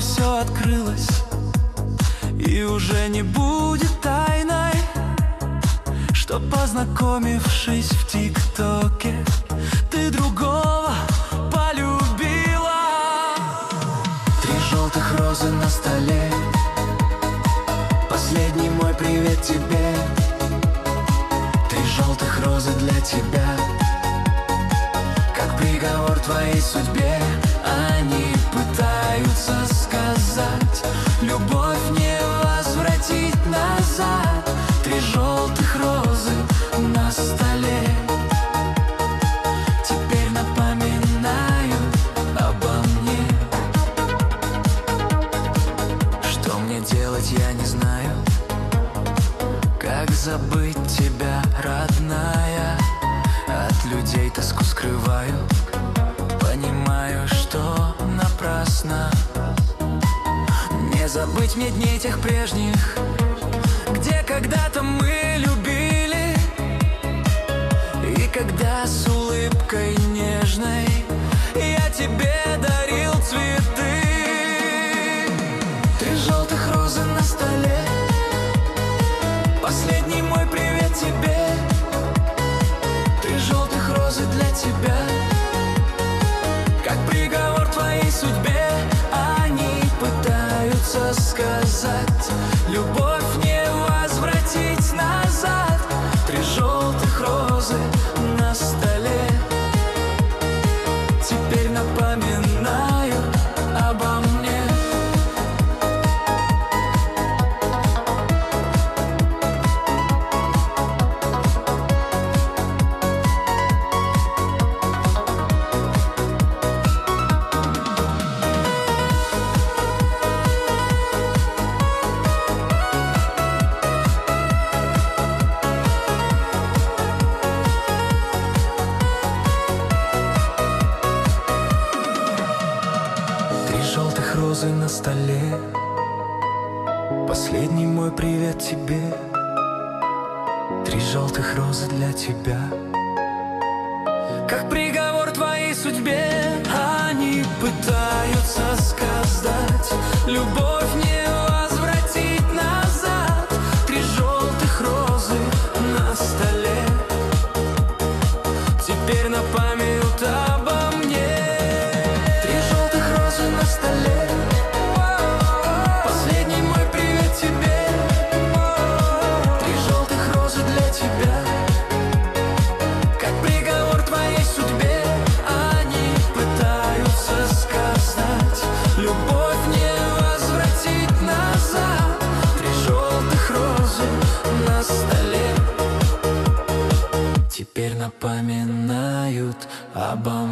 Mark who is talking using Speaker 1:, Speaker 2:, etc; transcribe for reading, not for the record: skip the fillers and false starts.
Speaker 1: все открылось, и уже не будет тайной, что, познакомившись в ТикТоке, ты другого полюбила. 3 желтых розы на столе, последний мой привет тебе. 3 желтых розы для тебя, как приговор твоей судьбе. Они пытаются сказать: любовь не возвратить назад. 3 желтых розы на столе теперь напоминают обо мне. Что мне делать, я не знаю. Как забыть тебя, родная? От людей тоску скрываю, понимаю, что напрасно. Не забыть мне дней тех прежних, где когда-то мы любили, и когда с улыбкой нежной я тебе дарил цветы. 3 желтых розы на столе, последний мой привет тебе. 3 желтых розы для тебя, как приговор твоей судьбе. Они пытаются сказать: любовь не возвратить назад. 3 желтых розы на столе теперь напоминают обо мне. Розы на столе, последний мой привет тебе. 3 желтых розы для тебя, как приговор твоей судьбе. Они пытаются сказать: любовь не возвратить назад. 3 желтых розы на столе теперь напоминают обо мне. 3 желтых розы на столе, последний мой привет тебе. 3 желтых розы для тебя, как приговор твоей судьбе. Они пытаются сказать: любовь не возвратить назад. 3 желтых розы на столе теперь напоминают обо